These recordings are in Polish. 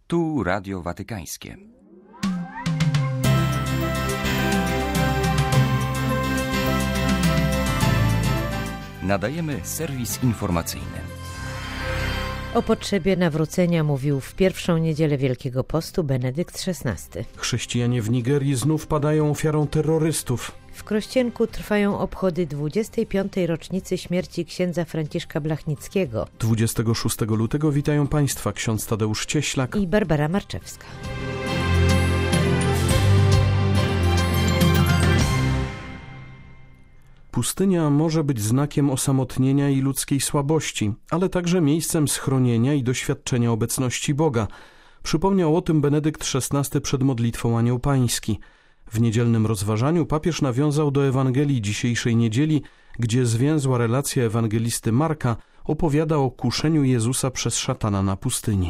Tu Radio Watykańskie. Nadajemy serwis informacyjny. O potrzebie nawrócenia mówił w pierwszą niedzielę Wielkiego Postu Benedykt XVI. Chrześcijanie w Nigerii znów padają ofiarą terrorystów. W Krościenku trwają obchody 25. rocznicy śmierci księdza Franciszka Blachnickiego. 26 lutego witają Państwa ksiądz Tadeusz Cieślak i Barbara Marczewska. Pustynia może być znakiem osamotnienia i ludzkiej słabości, ale także miejscem schronienia i doświadczenia obecności Boga. Przypomniał o tym Benedykt XVI przed modlitwą Anioł Pański. W niedzielnym rozważaniu papież nawiązał do Ewangelii dzisiejszej niedzieli, gdzie zwięzła relacja ewangelisty Marka opowiada o kuszeniu Jezusa przez szatana na pustyni.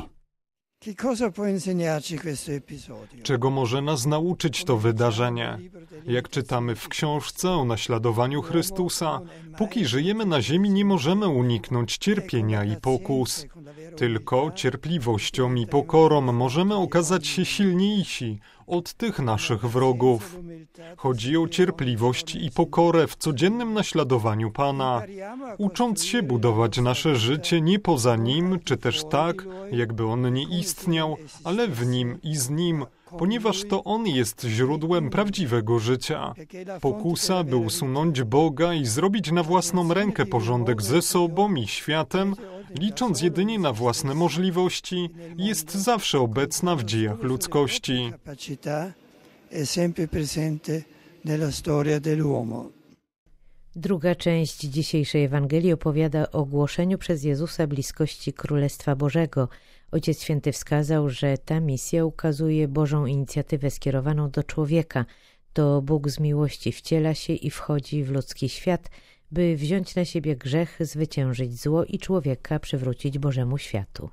Czego może nas nauczyć to wydarzenie? Jak czytamy w książce o naśladowaniu Chrystusa, póki żyjemy na ziemi, nie możemy uniknąć cierpienia i pokus. Tylko cierpliwością i pokorą możemy okazać się silniejsi od tych naszych wrogów. Chodzi o cierpliwość i pokorę w codziennym naśladowaniu Pana, ucząc się budować nasze życie nie poza Nim, czy też tak, jakby On nie istniał, ale w Nim i z Nim, ponieważ to On jest źródłem prawdziwego życia. Pokusa, by usunąć Boga i zrobić na własną rękę porządek ze sobą i światem, licząc jedynie na własne możliwości, jest zawsze obecna w dziejach ludzkości. Druga część dzisiejszej Ewangelii opowiada o głoszeniu przez Jezusa bliskości Królestwa Bożego. Ojciec Święty wskazał, że ta misja ukazuje Bożą inicjatywę skierowaną do człowieka. To Bóg z miłości wciela się i wchodzi w ludzki świat, by wziąć na siebie grzech, zwyciężyć zło i człowieka przywrócić Bożemu światu.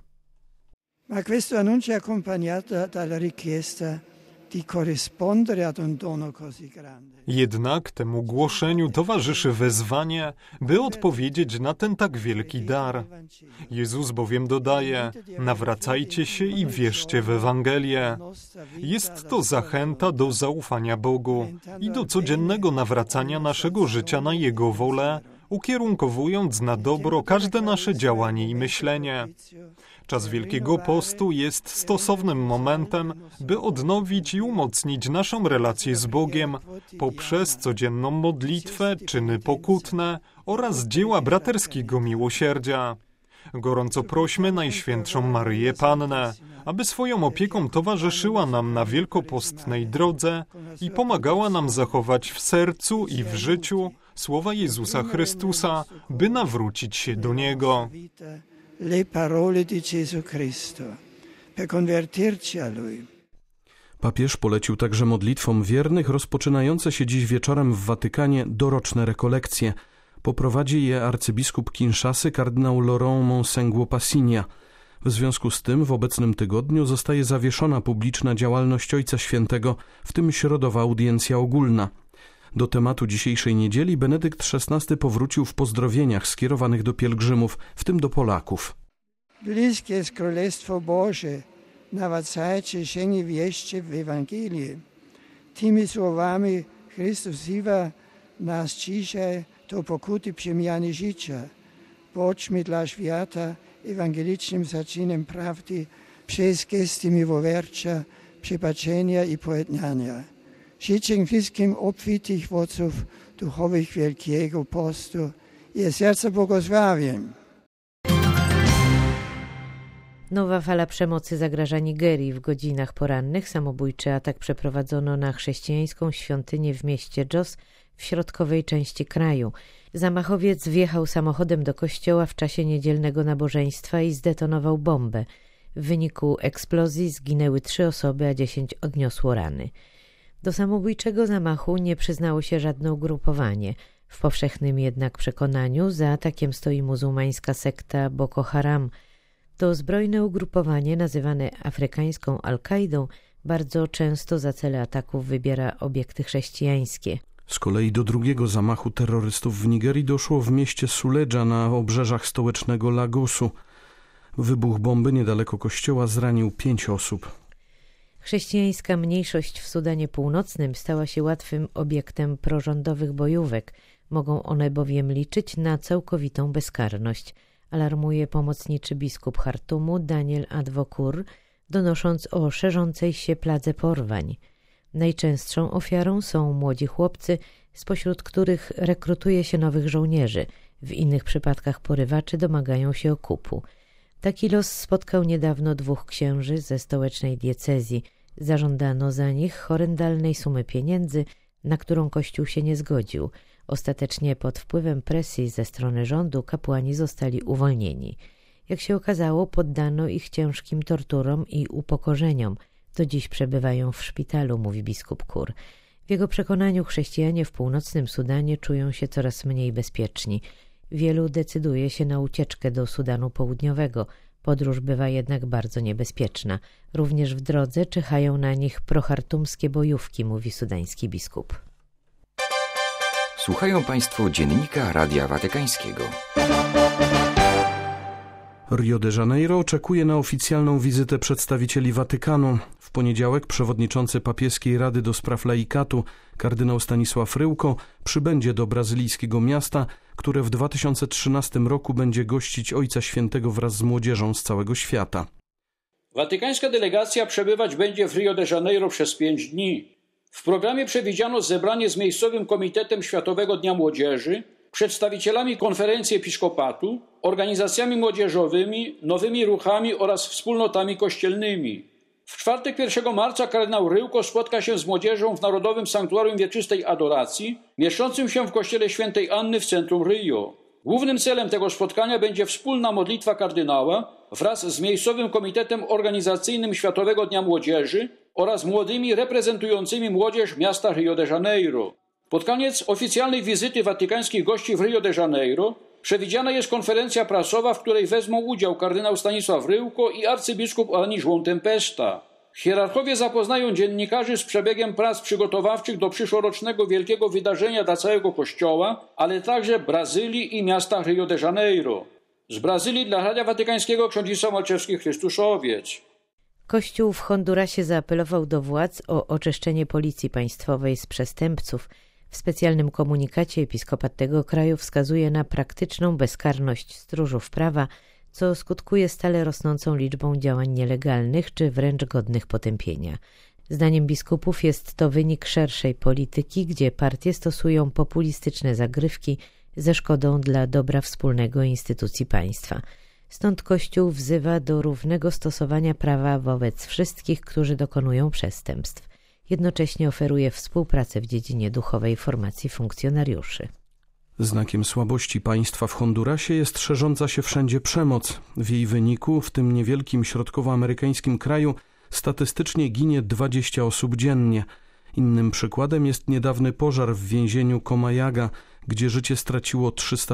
Ma questo annuncio è accompagnato dalla richiesta di corrispondere ad un dono così grande. Jednak temu głoszeniu towarzyszy wezwanie, by odpowiedzieć na ten tak wielki dar. Jezus bowiem dodaje: nawracajcie się i wierzcie w Ewangelię. Jest to zachęta do zaufania Bogu i do codziennego nawracania naszego życia na Jego wolę, ukierunkowując na dobro każde nasze działanie i myślenie. Czas Wielkiego Postu jest stosownym momentem, by odnowić i umocnić naszą relację z Bogiem poprzez codzienną modlitwę, czyny pokutne oraz dzieła braterskiego miłosierdzia. Gorąco prośmy Najświętszą Maryję Pannę, aby swoją opieką towarzyszyła nam na wielkopostnej drodze i pomagała nam zachować w sercu i w życiu słowa Jezusa Chrystusa, by nawrócić się do Niego. Le parole di Gesù Cristo, per convertirci a Lui. Papież polecił także modlitwom wiernych rozpoczynające się dziś wieczorem w Watykanie doroczne rekolekcje. Poprowadzi je arcybiskup Kinshasy kardynał Laurent Monsengwo Passigna. W związku z tym w obecnym tygodniu zostaje zawieszona publiczna działalność Ojca Świętego, w tym środowa audiencja ogólna. Do tematu dzisiejszej niedzieli Benedykt XVI powrócił w pozdrowieniach skierowanych do pielgrzymów, w tym do Polaków. Bliskie jest Królestwo Boże, nawracajcie się i wierzcie w Ewangelię. Tymi słowami Chrystus wzywa nas dzisiaj do pokuty przemiany życia. Bądźmy dla świata ewangelicznym zaczynem prawdy przez gesty miłosierdzia, przebaczenia i pojednania. Życzę wszystkim obfitych owoców duchowych Wielkiego Postu i serca błogosławień. Nowa fala przemocy zagraża Nigerii. W godzinach porannych samobójczy atak przeprowadzono na chrześcijańską świątynię w mieście Jos w środkowej części kraju. Zamachowiec wjechał samochodem do kościoła w czasie niedzielnego nabożeństwa i zdetonował bombę. W wyniku eksplozji zginęły 3 osoby, a 10 odniosło rany. Do samobójczego zamachu nie przyznało się żadne ugrupowanie. W powszechnym jednak przekonaniu za atakiem stoi muzułmańska sekta Boko Haram. To zbrojne ugrupowanie, nazywane afrykańską Al-Kaidą, bardzo często za cele ataków wybiera obiekty chrześcijańskie. Z kolei do drugiego zamachu terrorystów w Nigerii doszło w mieście Suledża na obrzeżach stołecznego Lagosu. Wybuch bomby niedaleko kościoła zranił 5 osób. Chrześcijańska mniejszość w Sudanie Północnym stała się łatwym obiektem prorządowych bojówek. Mogą one bowiem liczyć na całkowitą bezkarność, alarmuje pomocniczy biskup Chartumu Daniel Adwokur, donosząc o szerzącej się pladze porwań. Najczęstszą ofiarą są młodzi chłopcy, spośród których rekrutuje się nowych żołnierzy. W innych przypadkach porywacze domagają się okupu. Taki los spotkał niedawno 2 księży ze stołecznej diecezji. Zażądano za nich horrendalnej sumy pieniędzy, na którą Kościół się nie zgodził. Ostatecznie pod wpływem presji ze strony rządu kapłani zostali uwolnieni. Jak się okazało, poddano ich ciężkim torturom i upokorzeniom. Do dziś przebywają w szpitalu, mówi biskup Kur. W jego przekonaniu chrześcijanie w północnym Sudanie czują się coraz mniej bezpieczni. Wielu decyduje się na ucieczkę do Sudanu Południowego. Podróż bywa jednak bardzo niebezpieczna. Również w drodze czyhają na nich prochartumskie bojówki, mówi sudański biskup. Słuchają Państwo Dziennika Radia Watykańskiego. Rio de Janeiro oczekuje na oficjalną wizytę przedstawicieli Watykanu. W poniedziałek przewodniczący papieskiej Rady do Spraw Laikatu, kardynał Stanisław Ryłko, przybędzie do brazylijskiego miasta, które w 2013 roku będzie gościć Ojca Świętego wraz z młodzieżą z całego świata. Watykańska delegacja przebywać będzie w Rio de Janeiro przez 5 dni. W programie przewidziano zebranie z miejscowym Komitetem Światowego Dnia Młodzieży, przedstawicielami Konferencji Episkopatu, organizacjami młodzieżowymi, nowymi ruchami oraz wspólnotami kościelnymi. W czwartek 1 marca kardynał Ryłko spotka się z młodzieżą w Narodowym Sanktuarium Wieczystej Adoracji, mieszczącym się w kościele Świętej Anny w centrum Rio. Głównym celem tego spotkania będzie wspólna modlitwa kardynała wraz z miejscowym komitetem organizacyjnym Światowego Dnia Młodzieży oraz młodymi reprezentującymi młodzież miasta Rio de Janeiro. Pod koniec oficjalnej wizyty watykańskich gości w Rio de Janeiro przewidziana jest konferencja prasowa, w której wezmą udział kardynał Stanisław Ryłko i arcybiskup Ani João Tempesta. Hierarchowie zapoznają dziennikarzy z przebiegiem prac przygotowawczych do przyszłorocznego wielkiego wydarzenia dla całego Kościoła, ale także Brazylii i miasta Rio de Janeiro. Z Brazylii dla Radia Watykańskiego ksiądz Malczewski, Chrystuszowiec. Kościół w Hondurasie zaapelował do władz o oczyszczenie policji państwowej z przestępców. W specjalnym komunikacie episkopat tego kraju wskazuje na praktyczną bezkarność stróżów prawa, co skutkuje stale rosnącą liczbą działań nielegalnych czy wręcz godnych potępienia. Zdaniem biskupów jest to wynik szerszej polityki, gdzie partie stosują populistyczne zagrywki ze szkodą dla dobra wspólnego instytucji państwa. Stąd Kościół wzywa do równego stosowania prawa wobec wszystkich, którzy dokonują przestępstw. Jednocześnie oferuje współpracę w dziedzinie duchowej formacji funkcjonariuszy. Znakiem słabości państwa w Hondurasie jest szerząca się wszędzie przemoc. W jej wyniku w tym niewielkim środkowoamerykańskim kraju statystycznie ginie 20 osób dziennie. Innym przykładem jest niedawny pożar w więzieniu Comayagua, gdzie życie straciło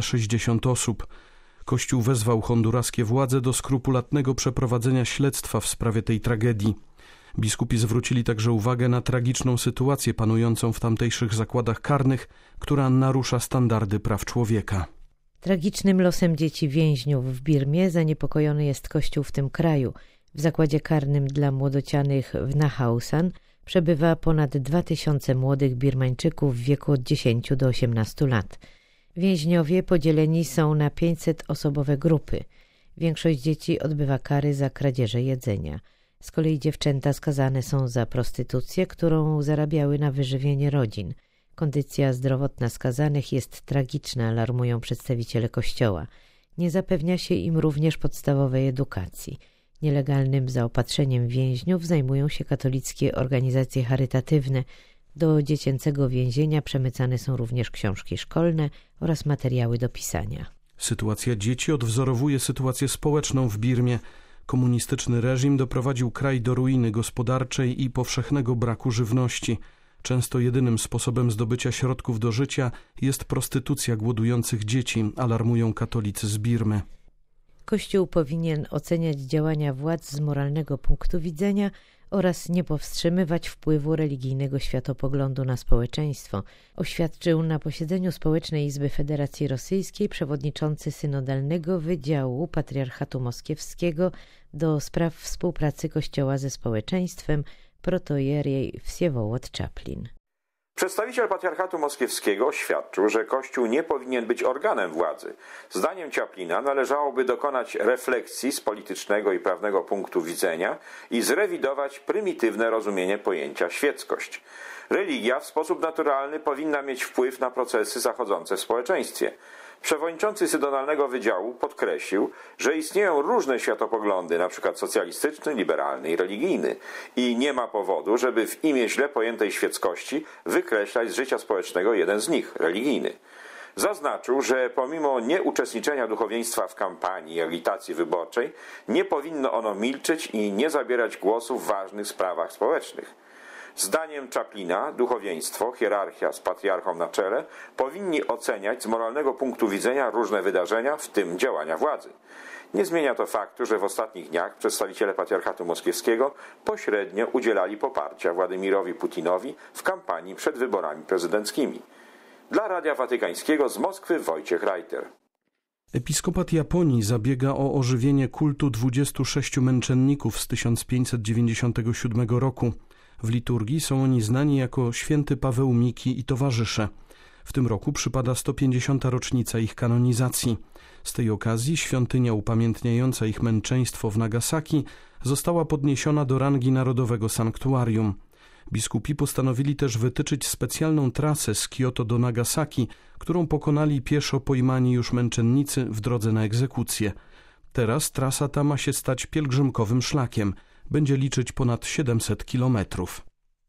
360 osób. Kościół wezwał honduraskie władze do skrupulatnego przeprowadzenia śledztwa w sprawie tej tragedii. Biskupi zwrócili także uwagę na tragiczną sytuację panującą w tamtejszych zakładach karnych, która narusza standardy praw człowieka. Tragicznym losem dzieci więźniów w Birmie zaniepokojony jest Kościół w tym kraju. W zakładzie karnym dla młodocianych w Nachausan przebywa ponad 2000 młodych Birmańczyków w wieku od 10 do 18 lat. Więźniowie podzieleni są na 500-osobowe grupy. Większość dzieci odbywa kary za kradzieże jedzenia. Z kolei dziewczęta skazane są za prostytucję, którą zarabiały na wyżywienie rodzin. Kondycja zdrowotna skazanych jest tragiczna, alarmują przedstawiciele Kościoła. Nie zapewnia się im również podstawowej edukacji. Nielegalnym zaopatrzeniem więźniów zajmują się katolickie organizacje charytatywne. Do dziecięcego więzienia przemycane są również książki szkolne oraz materiały do pisania. Sytuacja dzieci odwzorowuje sytuację społeczną w Birmie. Komunistyczny reżim doprowadził kraj do ruiny gospodarczej i powszechnego braku żywności. Często jedynym sposobem zdobycia środków do życia jest prostytucja głodujących dzieci, alarmują katolicy z Birmy. Kościół powinien oceniać działania władz z moralnego punktu widzenia oraz nie powstrzymywać wpływu religijnego światopoglądu na społeczeństwo, oświadczył na posiedzeniu Społecznej Izby Federacji Rosyjskiej przewodniczący Synodalnego Wydziału Patriarchatu Moskiewskiego do spraw współpracy Kościoła ze społeczeństwem protoierej Wsiewołod Czaplin. Przedstawiciel Patriarchatu Moskiewskiego oświadczył, że Kościół nie powinien być organem władzy. Zdaniem Czaplina należałoby dokonać refleksji z politycznego i prawnego punktu widzenia i zrewidować prymitywne rozumienie pojęcia świeckość. Religia w sposób naturalny powinna mieć wpływ na procesy zachodzące w społeczeństwie. Przewodniczący Synodalnego Wydziału podkreślił, że istnieją różne światopoglądy, np. socjalistyczny, liberalny i religijny, i nie ma powodu, żeby w imię źle pojętej świeckości wykreślać z życia społecznego jeden z nich, religijny. Zaznaczył, że pomimo nieuczestniczenia duchowieństwa w kampanii i agitacji wyborczej, nie powinno ono milczeć i nie zabierać głosu w ważnych sprawach społecznych. Zdaniem Czaplina duchowieństwo, hierarchia z patriarchą na czele, powinni oceniać z moralnego punktu widzenia różne wydarzenia, w tym działania władzy. Nie zmienia to faktu, że w ostatnich dniach przedstawiciele Patriarchatu Moskiewskiego pośrednio udzielali poparcia Władimirowi Putinowi w kampanii przed wyborami prezydenckimi. Dla Radia Watykańskiego z Moskwy Wojciech Reiter. Episkopat Japonii zabiega o ożywienie kultu 26 męczenników z 1597 roku. W liturgii są oni znani jako święty Paweł Miki i towarzysze. W tym roku przypada 150. rocznica ich kanonizacji. Z tej okazji świątynia upamiętniająca ich męczeństwo w Nagasaki została podniesiona do rangi narodowego sanktuarium. Biskupi postanowili też wytyczyć specjalną trasę z Kioto do Nagasaki, którą pokonali pieszo pojmani już męczennicy w drodze na egzekucję. Teraz trasa ta ma się stać pielgrzymkowym szlakiem. Będzie liczyć ponad 700 kilometrów.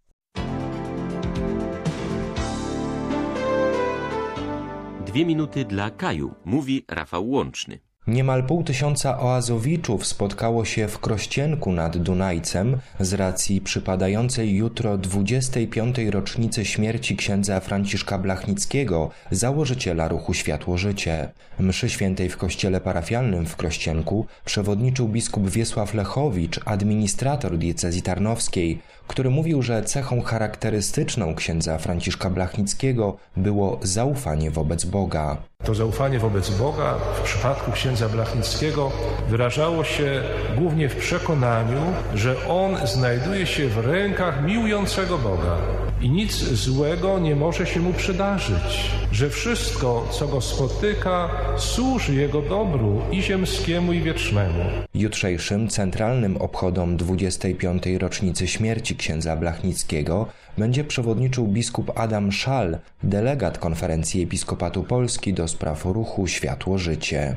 Dwie minuty dla Kaju, mówi Rafał Łączny. Niemal 500 oazowiczów spotkało się w Krościenku nad Dunajcem z racji przypadającej jutro 25. rocznicy śmierci księdza Franciszka Blachnickiego, założyciela ruchu Światło-Życie. Mszy świętej w kościele parafialnym w Krościenku przewodniczył biskup Wiesław Lechowicz, administrator diecezji tarnowskiej, który mówił, że cechą charakterystyczną księdza Franciszka Blachnickiego było zaufanie wobec Boga. To zaufanie wobec Boga w przypadku księdza Blachnickiego wyrażało się głównie w przekonaniu, że on znajduje się w rękach miłującego Boga i nic złego nie może się mu przydarzyć, że wszystko, co go spotyka, służy jego dobru i ziemskiemu, i wiecznemu. Jutrzejszym centralnym obchodom 25. rocznicy śmierci księdza Blachnickiego będzie przewodniczył biskup Adam Szal, delegat Konferencji Episkopatu Polski do spraw ruchu Światło-Życie.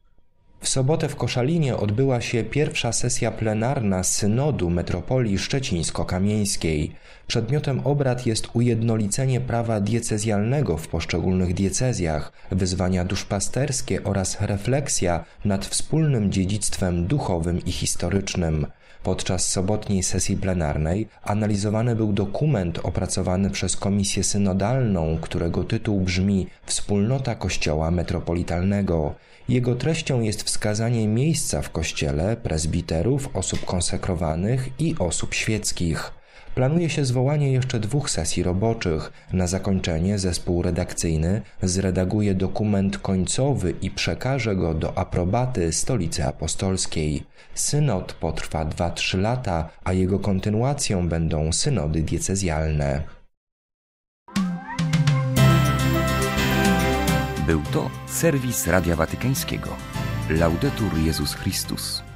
W sobotę w Koszalinie odbyła się pierwsza sesja plenarna Synodu Metropolii Szczecińsko-Kamieńskiej. Przedmiotem obrad jest ujednolicenie prawa diecezjalnego w poszczególnych diecezjach, wyzwania duszpasterskie oraz refleksja nad wspólnym dziedzictwem duchowym i historycznym. Podczas sobotniej sesji plenarnej analizowany był dokument opracowany przez Komisję Synodalną, którego tytuł brzmi Wspólnota Kościoła Metropolitalnego. Jego treścią jest wskazanie miejsca w Kościele, prezbiterów, osób konsekrowanych i osób świeckich. Planuje się zwołanie jeszcze 2 sesji roboczych. Na zakończenie zespół redakcyjny zredaguje dokument końcowy i przekaże go do aprobaty Stolicy Apostolskiej. Synod potrwa 2-3 lata, a jego kontynuacją będą synody diecezjalne. Był to serwis Radia Watykańskiego. Laudetur Jezus Chrystus.